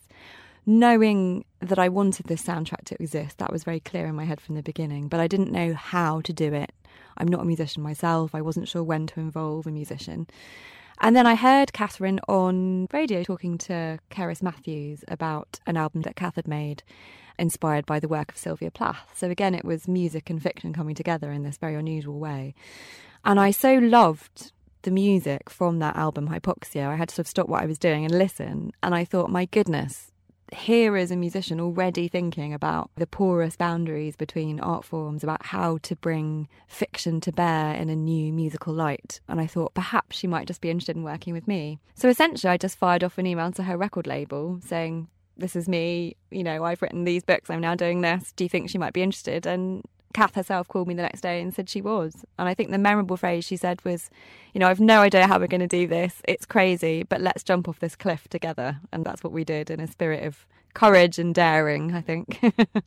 knowing that I wanted this soundtrack to exist. That was very clear in my head from the beginning, but I didn't know how to do it. I'm not a musician myself. I wasn't sure when to involve a musician. And then I heard Catherine on radio talking to Cerys Matthews about an album that Cath had made, inspired by the work of Sylvia Plath. So again, it was music and fiction coming together in this very unusual way. And I so loved the music from that album, Hypoxia. I had to sort of stop what I was doing and listen. And I thought, my goodness, here is a musician already thinking about the porous boundaries between art forms, about how to bring fiction to bear in a new musical light. And I thought perhaps she might just be interested in working with me. So essentially I just fired off an email to her record label saying, this is me, you know, I've written these books, I'm now doing this, do you think she might be interested? And Cath herself called me the next day and said she was. And I think the memorable phrase she said was, you know, I've no idea how we're going to do this. It's crazy, but let's jump off this cliff together. And that's what we did in a spirit of courage and daring, I think.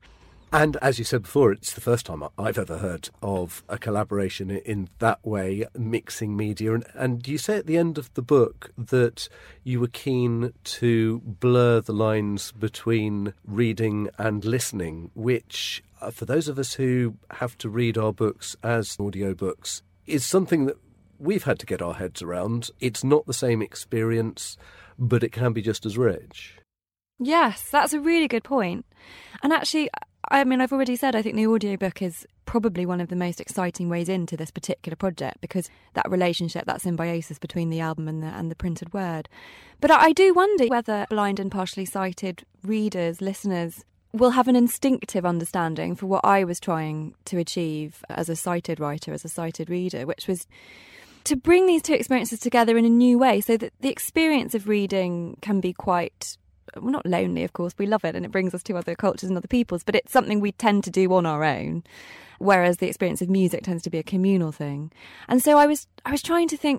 And as you said before, it's the first time I've ever heard of a collaboration in that way, mixing media. And you say at the end of the book that you were keen to blur the lines between reading and listening, which, for those of us who have to read our books as audiobooks, is something that we've had to get our heads around. It's not the same experience, but it can be just as rich. Yes, that's a really good point. And actually, I mean, I've already said I think the audiobook is probably one of the most exciting ways into this particular project, because that relationship, that symbiosis between the album and the printed word. But I do wonder whether blind and partially sighted readers, listeners, will have an instinctive understanding for what I was trying to achieve as a sighted writer, as a sighted reader, which was to bring these two experiences together in a new way, so that the experience of reading can be quite, well, not lonely, of course, we love it and it brings us to other cultures and other peoples, but it's something we tend to do on our own, whereas the experience of music tends to be a communal thing. And so I was trying to think,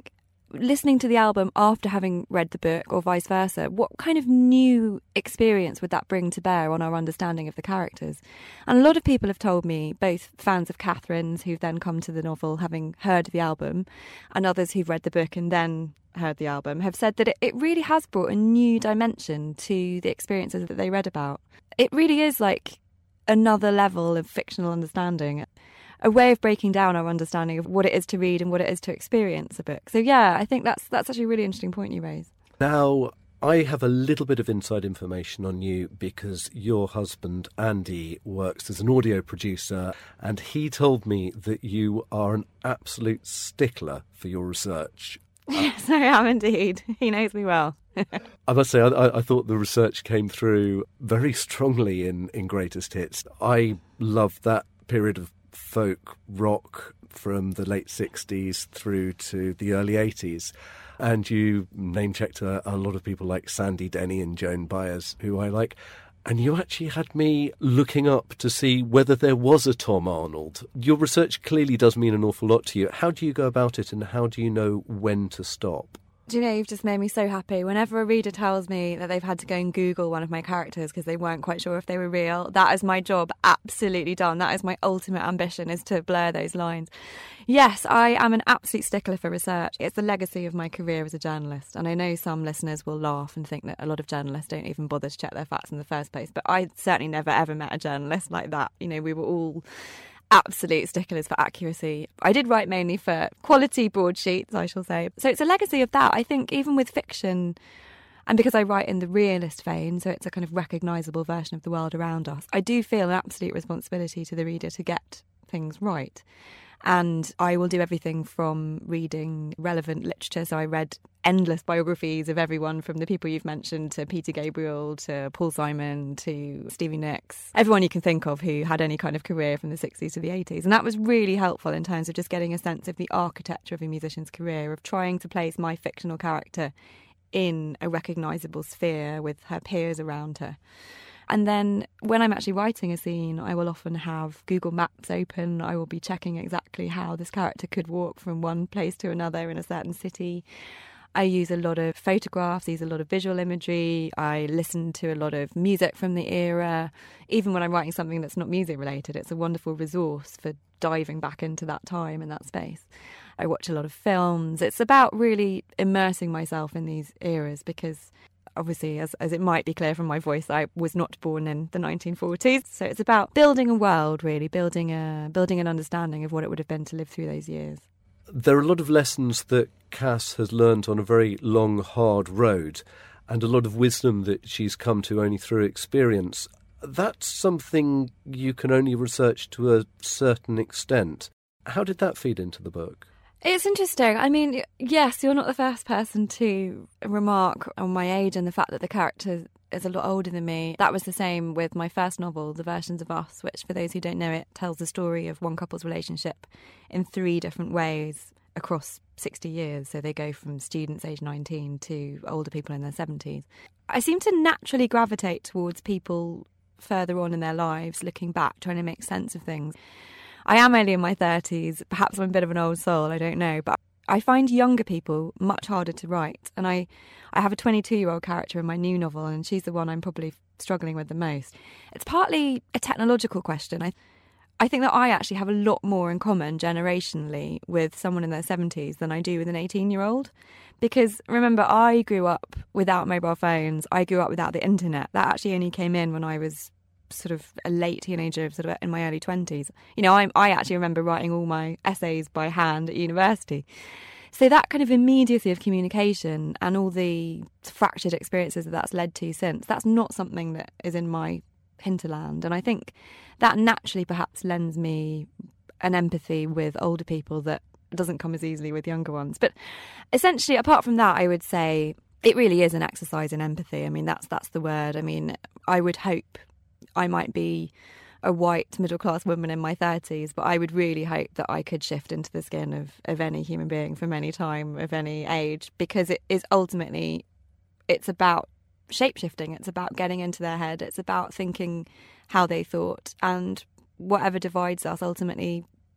listening to the album after having read the book or vice versa, what kind of new experience would that bring to bear on our understanding of the characters? And a lot of people have told me, both fans of Catherine's who've then come to the novel having heard the album, and others who've read the book and then heard the album, have said that it really has brought a new dimension to the experiences that they read about. It really is like another level of fictional understanding, a way of breaking down our understanding of what it is to read and what it is to experience a book. So yeah, I think that's actually a really interesting point you raise. Now, I have a little bit of inside information on you because your husband, Andy, works as an audio producer, and he told me that you are an absolute stickler for your research. Yes, I am indeed. He knows me well. I must say, I thought the research came through very strongly in Greatest Hits. I love that period of folk rock from the late 60s through to the early 80s. And you name-checked a lot of people like Sandy Denny and Joan Baez, who I like. And you actually had me looking up to see whether there was a Tom Arnold. Your research clearly does mean an awful lot to you. How do you go about it, and how do you know when to stop? Do you know, you've just made me so happy. Whenever a reader tells me that they've had to go and Google one of my characters because they weren't quite sure if they were real, that is my job absolutely done. That is my ultimate ambition, is to blur those lines. Yes, I am an absolute stickler for research. It's the legacy of my career as a journalist. And I know some listeners will laugh and think that a lot of journalists don't even bother to check their facts in the first place. But I certainly never, ever met a journalist like that. You know, we were all absolute sticklers for accuracy. I did write mainly for quality broadsheets, I shall say. So it's a legacy of that. I think even with fiction, and because I write in the realist vein, so it's a kind of recognisable version of the world around us, I do feel an absolute responsibility to the reader to get things right. And I will do everything from reading relevant literature. So I read endless biographies of everyone from the people you've mentioned to Peter Gabriel to Paul Simon to Stevie Nicks, everyone you can think of who had any kind of career from the 60s to the 80s. And that was really helpful in terms of just getting a sense of the architecture of a musician's career, of trying to place my fictional character in a recognisable sphere with her peers around her. And then when I'm actually writing a scene, I will often have Google Maps open. I will be checking exactly how this character could walk from one place to another in a certain city. I use a lot of photographs, use a lot of visual imagery. I listen to a lot of music from the era. Even when I'm writing something that's not music related, it's a wonderful resource for diving back into that time and that space. I watch a lot of films. It's about really immersing myself in these eras because obviously, as it might be clear from my voice, I was not born in the 1940s. So it's about building a world, really, building an understanding of what it would have been to live through those years. There are a lot of lessons that Cass has learned on a very long, hard road, and a lot of wisdom that she's come to only through experience. That's something you can only research to a certain extent. How did that feed into the book? It's interesting. I mean, yes, you're not the first person to remark on my age and the fact that the character is a lot older than me. That was the same with my first novel, The Versions of Us, which, for those who don't know it, tells the story of one couple's relationship in 3 different ways across 60 years. So they go from students age 19 to older people in their 70s. I seem to naturally gravitate towards people further on in their lives, looking back, trying to make sense of things. I am only in my 30s. Perhaps I'm a bit of an old soul, I don't know. But I find younger people much harder to write. And I have a 22-year-old character in my new novel, and she's the one I'm probably struggling with the most. It's partly a technological question. I think that I actually have a lot more in common generationally with someone in their 70s than I do with an 18-year-old. Because remember, I grew up without mobile phones. I grew up without the internet. That actually only came in when I was sort of a late teenager, sort of in my early 20s. You know, I actually remember writing all my essays by hand at university. So that kind of immediacy of communication and all the fractured experiences that's led to since, that's not something that is in my hinterland. And I think that naturally perhaps lends me an empathy with older people that doesn't come as easily with younger ones. But essentially, apart from that, I would say it really is an exercise in empathy. I mean, that's the word. I mean, I would hope I might be a white middle-class woman in my 30s, but I would really hope that I could shift into the skin of any human being from any time, of any age, because it is ultimately, it's about shape-shifting. It's about getting into their head. It's about thinking how they thought, and whatever divides us ultimately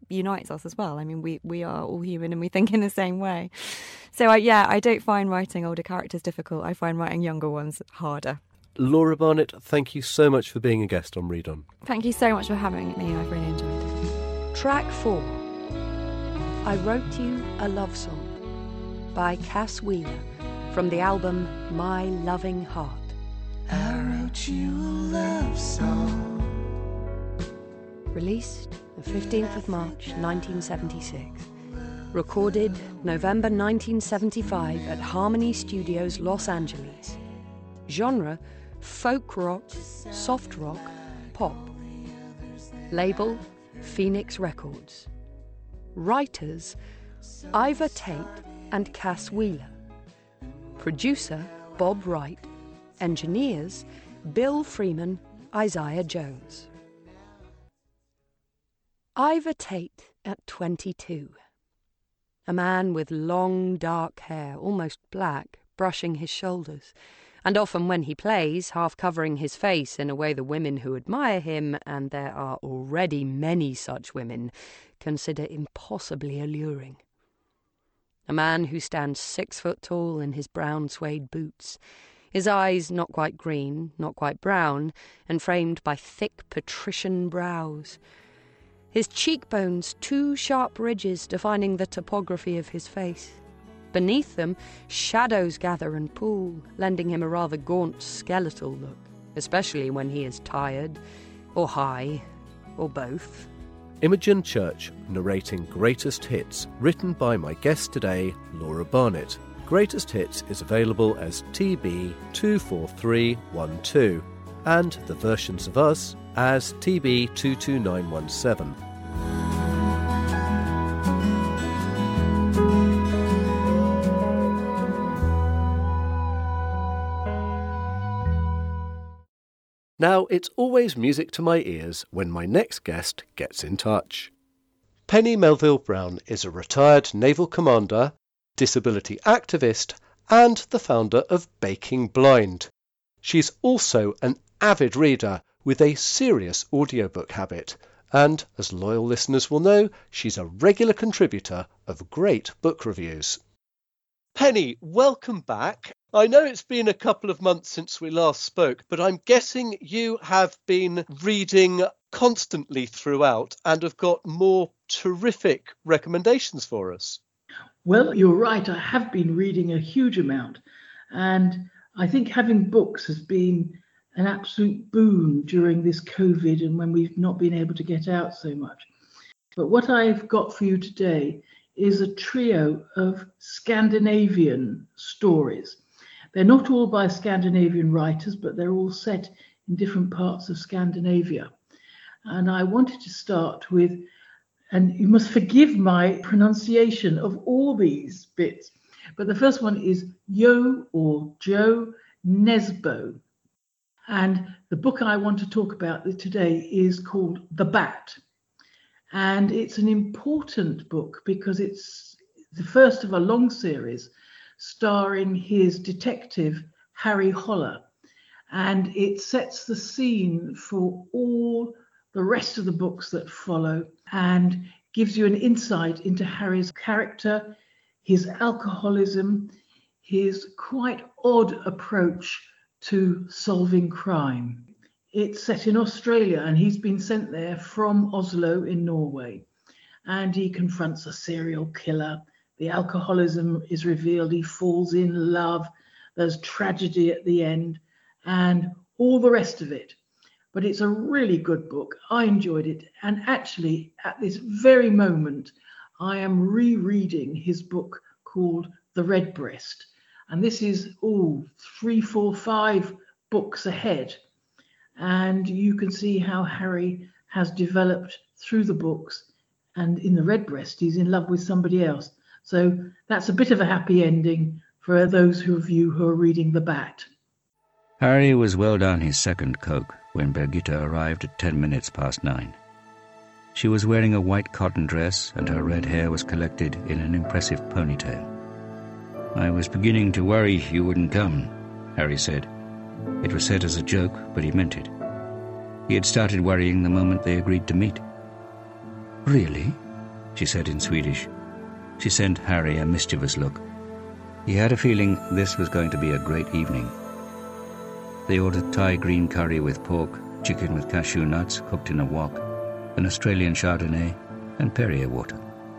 unites us as well. I mean, we are all human and we think in the same way. So, I don't find writing older characters difficult. I find writing younger ones harder. Laura Barnett, thank you so much for being a guest on Read On. Thank you so much for having me. I've really enjoyed it. Track 4. I Wrote You a Love Song by Cass Wheeler from the album My Loving Heart. I wrote you a love song. Released the 15th of March 1976. Recorded November 1975 at Harmony Studios, Los Angeles. Genre, folk rock, soft rock, pop. Label, Phoenix Records. Writers, Ivor Tate and Cass Wheeler. Producer, Bob Wright. Engineers, Bill Freeman, Isaiah Jones. Ivor Tate at 22. A man with long dark hair, almost black, brushing his shoulders, and often when he plays, half covering his face in a way the women who admire him, and there are already many such women, consider impossibly alluring. A man who stands 6 foot tall in his brown suede boots, his eyes not quite green, not quite brown, and framed by thick patrician brows. His cheekbones 2 sharp ridges defining the topography of his face. Beneath them, shadows gather and pool, lending him a rather gaunt, skeletal look, especially when he is tired, or high, or both. Imogen Church narrating Greatest Hits, written by my guest today, Laura Barnett. Greatest Hits is available as TB24312 and the versions of us as TB22917. Now, it's always music to my ears when my next guest gets in touch. Penny Melville Brown is a retired naval commander, disability activist, and the founder of Baking Blind. She's also an avid reader with a serious audiobook habit, and, as loyal listeners will know, she's a regular contributor of great book reviews. Penny, welcome back. I know it's been a couple of months since we last spoke, but I'm guessing you have been reading constantly throughout and have got more terrific recommendations for us. Well, you're right. I have been reading a huge amount, and I think having books has been an absolute boon during this COVID and when we've not been able to get out so much. But what I've got for you today is a trio of Scandinavian stories. They're not all by Scandinavian writers, but they're all set in different parts of Scandinavia. And I wanted to start with, and you must forgive my pronunciation of all these bits, but the first one is Jo or Joe Nesbø. And the book I want to talk about today is called The Bat. And it's an important book because it's the first of a long series starring his detective, Harry Holler. And it sets the scene for all the rest of the books that follow and gives you an insight into Harry's character, his alcoholism, his quite odd approach to solving crime. It's set in Australia and he's been sent there from Oslo in Norway. And he confronts a serial killer. The alcoholism is revealed. He falls in love. There's tragedy at the end and all the rest of it. But it's a really good book. I enjoyed it. And actually, at this very moment, I am rereading his book called The Redbreast. And this is, 3, 4, 5 books ahead. And you can see how Harry has developed through the books. And in The Redbreast, he's in love with somebody else. So that's a bit of a happy ending for those of you who are reading The Bat. Harry was well down his second Coke when Birgitta arrived at 10 minutes past 9. She was wearing a white cotton dress and her red hair was collected in an impressive ponytail. "I was beginning to worry you wouldn't come," Harry said. It was said as a joke, but he meant it. He had started worrying the moment they agreed to meet. "Really?" she said in Swedish. She sent Harry a mischievous look. He had a feeling this was going to be a great evening. They ordered Thai green curry with pork, chicken with cashew nuts cooked in a wok, an Australian Chardonnay, and Perrier water.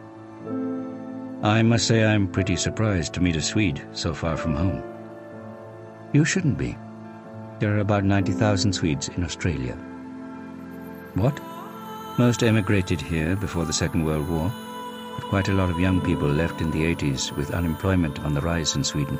I must say I'm pretty surprised to meet a Swede so far from home. You shouldn't be. There are about 90,000 Swedes in Australia. What? Most emigrated here before the Second World War, but quite a lot of young people left in the 80s with unemployment on the rise in Sweden.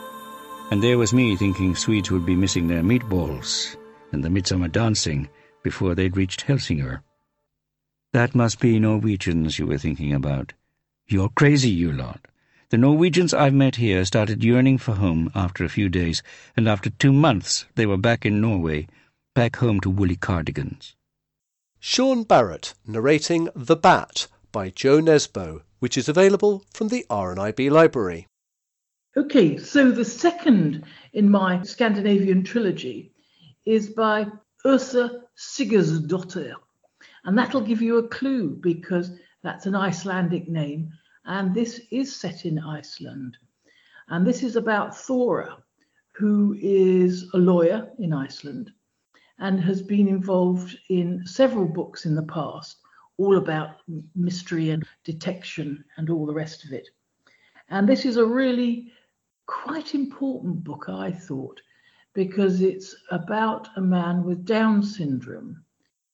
And there was me thinking Swedes would be missing their meatballs and the midsummer dancing before they'd reached Helsingør. That must be Norwegians you were thinking about. You're crazy, you lot. The Norwegians I've met here started yearning for home after a few days, and after 2 months they were back in Norway, back home to woolly cardigans. Sean Barrett narrating The Bat by Joe Nesbo, which is available from the RNIB library. Okay, so the second in my Scandinavian trilogy is by Ursa Sigurðardóttir, and that'll give you a clue because that's an Icelandic name, and this is set in Iceland. And this is about Thora, who is a lawyer in Iceland and has been involved in several books in the past, all about mystery and detection and all the rest of it. And this is a really quite important book, I thought, because it's about a man with Down syndrome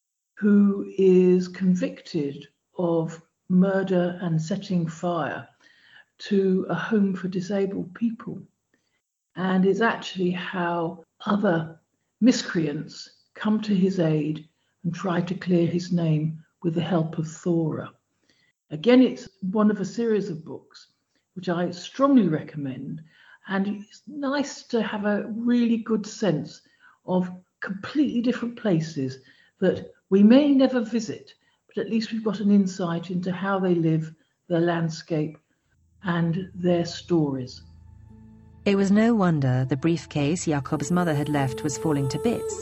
who is convicted of murder and setting fire to a home for disabled people. And it's actually how other miscreants come to his aid and try to clear his name with the help of Thora. Again, it's one of a series of books which I strongly recommend, and it's nice to have a really good sense of completely different places that we may never visit, but at least we've got an insight into how they live, their landscape, and their stories. It was no wonder the briefcase Jakob's mother had left was falling to bits.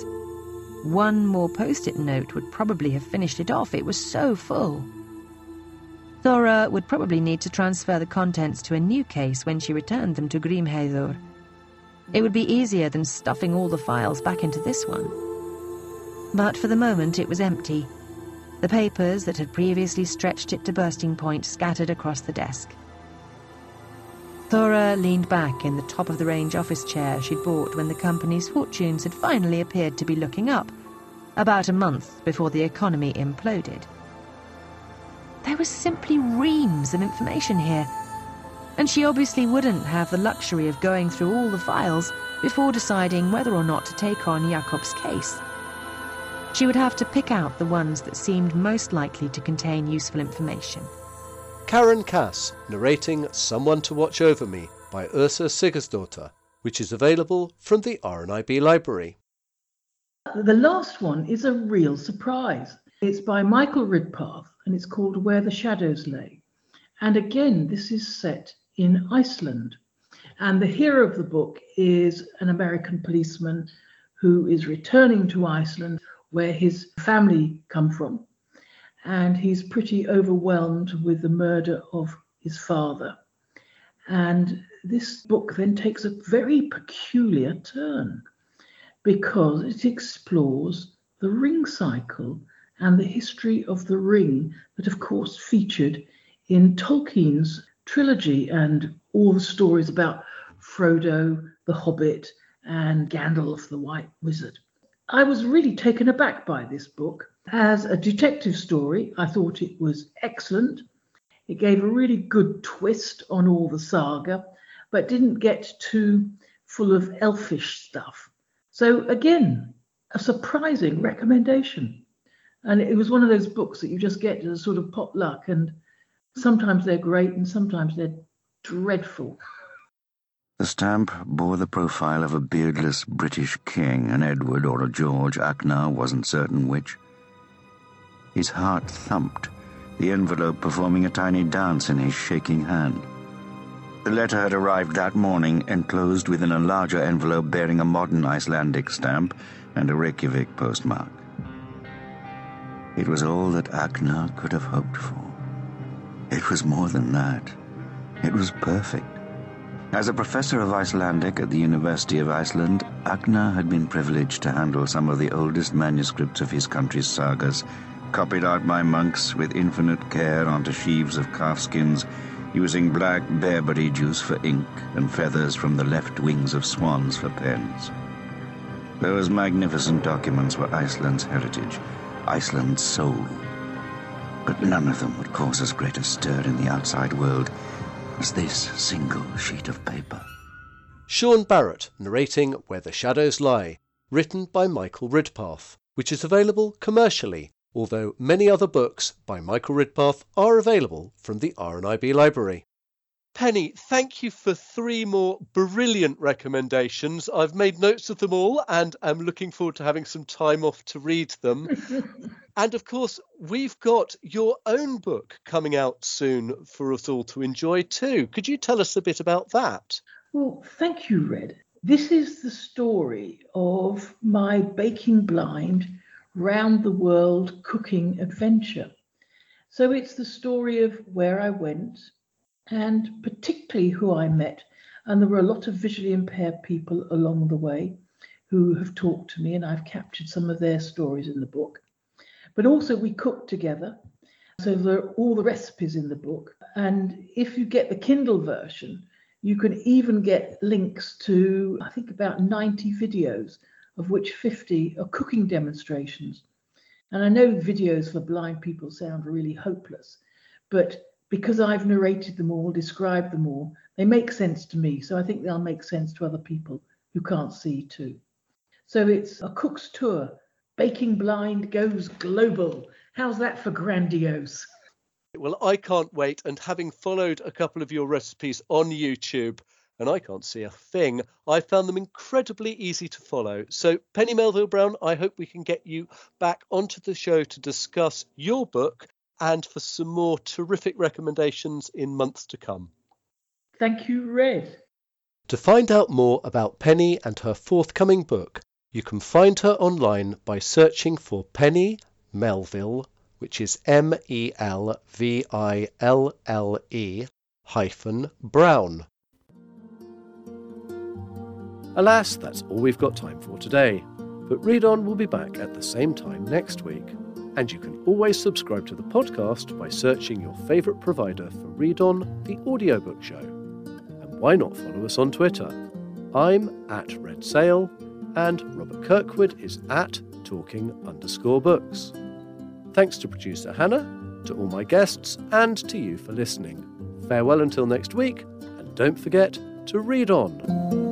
One more post-it note would probably have finished it off. It was so full. Thora would probably need to transfer the contents to a new case when she returned them to Grímheiður. It would be easier than stuffing all the files back into this one. But for the moment it was empty. The papers that had previously stretched it to bursting point scattered across the desk. Thora leaned back in the top-of-the-range office chair she'd bought when the company's fortunes had finally appeared to be looking up, about a month before the economy imploded. There was simply reams of information here, and she obviously wouldn't have the luxury of going through all the files before deciding whether or not to take on Jakob's case. She would have to pick out the ones that seemed most likely to contain useful information. Karen Cass narrating Someone to Watch Over Me by Ursa Sigurðardóttir, which is available from the RNIB library. The last one is a real surprise. It's by Michael Ridpath, and it's called Where the Shadows Lay. And again, this is set in Iceland. And the hero of the book is an American policeman who is returning to Iceland, where his family come from. And he's pretty overwhelmed with the murder of his father. And this book then takes a very peculiar turn because it explores the ring cycle and the history of the ring that, of course, featured in Tolkien's trilogy and all the stories about Frodo, the Hobbit, and Gandalf the White Wizard. I was really taken aback by this book. As a detective story, I thought it was excellent. It gave a really good twist on all the saga, but didn't get too full of elfish stuff. So again, a surprising recommendation. And it was one of those books that you just get as a sort of potluck, and sometimes they're great and sometimes they're dreadful. The stamp bore the profile of a beardless British king, an Edward or a George. Aknar wasn't certain which. His heart thumped, the envelope performing a tiny dance in his shaking hand. The letter had arrived that morning, enclosed within a larger envelope bearing a modern Icelandic stamp and a Reykjavik postmark. It was all that Aknar could have hoped for. it was more than that. It was perfect. As a professor of Icelandic at the University of Iceland, Agnar had been privileged to handle some of the oldest manuscripts of his country's sagas, copied out by monks with infinite care onto sheaves of calfskins, using black bearberry juice for ink and feathers from the left wings of swans for pens. Those magnificent documents were Iceland's heritage, Iceland's soul. But none of them would cause as great a stir in the outside world as this single sheet of paper. Sean Barrett narrating Where the Shadows Lie, written by Michael Ridpath, which is available commercially, although many other books by Michael Ridpath are available from the RNIB library. Penny, thank you for 3 more brilliant recommendations. I've made notes of them all and am looking forward to having some time off to read them. And of course, we've got your own book coming out soon for us all to enjoy too. Could you tell us a bit about that? Well, thank you, Red. This is the story of my baking blind, round-the-world cooking adventure. So it's the story of where I went and particularly who I met. And there were a lot of visually impaired people along the way who have talked to me, and I've captured some of their stories in the book. But also we cooked together. So there are all the recipes in the book. And if you get the Kindle version, you can even get links to, I think, about 90 videos, of which 50 are cooking demonstrations. And I know videos for blind people sound really hopeless, but because I've narrated them all, described them all, they make sense to me. So I think they'll make sense to other people who can't see too. So it's a cook's tour. Baking Blind goes global. How's that for grandiose? Well, I can't wait. And having followed a couple of your recipes on YouTube, and I can't see a thing, I found them incredibly easy to follow. So Penny Melville-Brown, I hope we can get you back onto the show to discuss your book and for some more terrific recommendations in months to come. Thank you, Red. To find out more about Penny and her forthcoming book, you can find her online by searching for Penny Melville, which is MELVILLE -Brown. Alas, that's all we've got time for today. But Read On will be back at the same time next week. And you can always subscribe to the podcast by searching your favourite provider for Read On, the audiobook show. And why not follow us on Twitter? I'm at Red Sail, and Robert Kirkwood is at talking_books. Thanks to producer Hannah, to all my guests, and to you for listening. Farewell until next week, and don't forget to read on.